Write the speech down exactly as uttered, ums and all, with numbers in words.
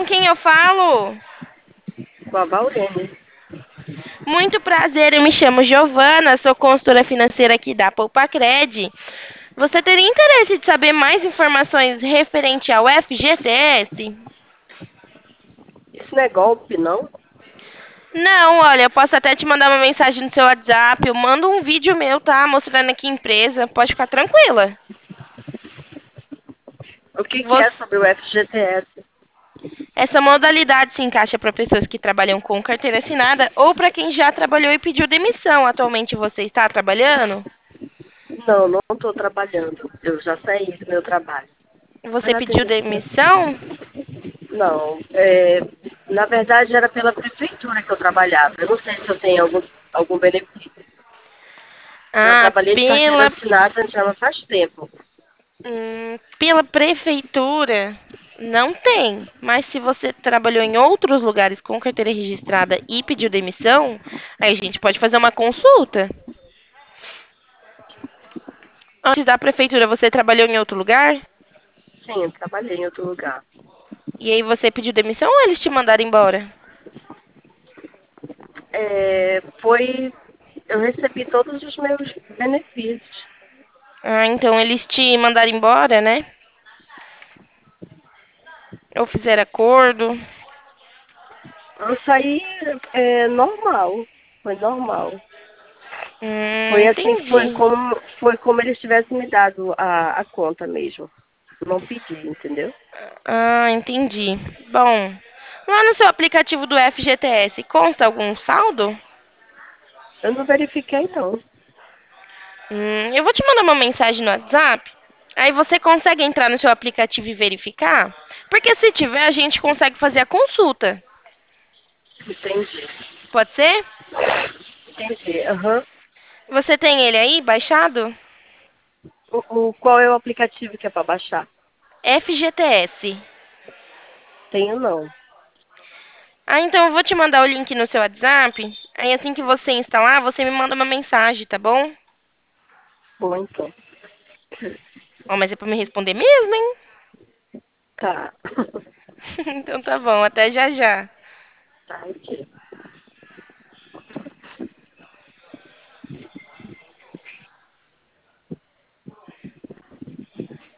com quem eu falo? Com a Valene. Muito prazer, eu me chamo Giovana, sou consultora financeira aqui da Poupacred. Você teria interesse de saber mais informações referente ao F G T S? Isso não é golpe, não? Não, olha, eu posso até te mandar uma mensagem no seu WhatsApp, eu mando um vídeo meu, tá? Mostrando aqui a empresa, pode ficar tranquila. O que, que é Você- sobre o F G T S? Essa modalidade se encaixa para pessoas que trabalham com carteira assinada ou para quem já trabalhou e pediu demissão. Atualmente você está trabalhando? Não, não estou trabalhando. Eu já saí do meu trabalho. Vai Você lá pediu atender. demissão? Não, é, na verdade era pela prefeitura que eu trabalhava. Eu não sei se eu tenho algum, algum benefício. Já Ah, trabalhei de carteira pela, assinada já faz tempo. hum, pela prefeitura não tem. Mas se você trabalhou em outros lugares com carteira registrada e pediu demissão, aí a gente pode fazer uma consulta. Antes da prefeitura, você trabalhou em outro lugar? Sim, eu trabalhei em outro lugar. E aí você pediu demissão ou eles te mandaram embora? É, foi. Eu recebi todos os meus benefícios. Ah, então eles te mandaram embora, né? Ou fizeram acordo? Eu saí é, normal. Foi normal. Hum, Foi assim, foi entendi. como, foi como eles tivessem me dado a, a conta mesmo. Eu não pedi, entendeu? Ah, entendi. Bom, lá no seu aplicativo do F G T S, consta algum saldo? Eu não verifiquei, não. Hum, eu vou te mandar uma mensagem no WhatsApp. Aí você consegue entrar no seu aplicativo e verificar? Porque se tiver, a gente consegue fazer a consulta. Entendi. Pode ser? Entendi. Aham. Você tem ele aí baixado? O, o- qual é o aplicativo que é para baixar? F G T S. Tenho não. Ah, então eu vou te mandar o link no seu WhatsApp. Aí assim que você instalar, você me manda uma mensagem, tá bom? Bom, então. Ó, mas é pra me responder mesmo, hein? Tá. Então tá bom, até já já. Tá.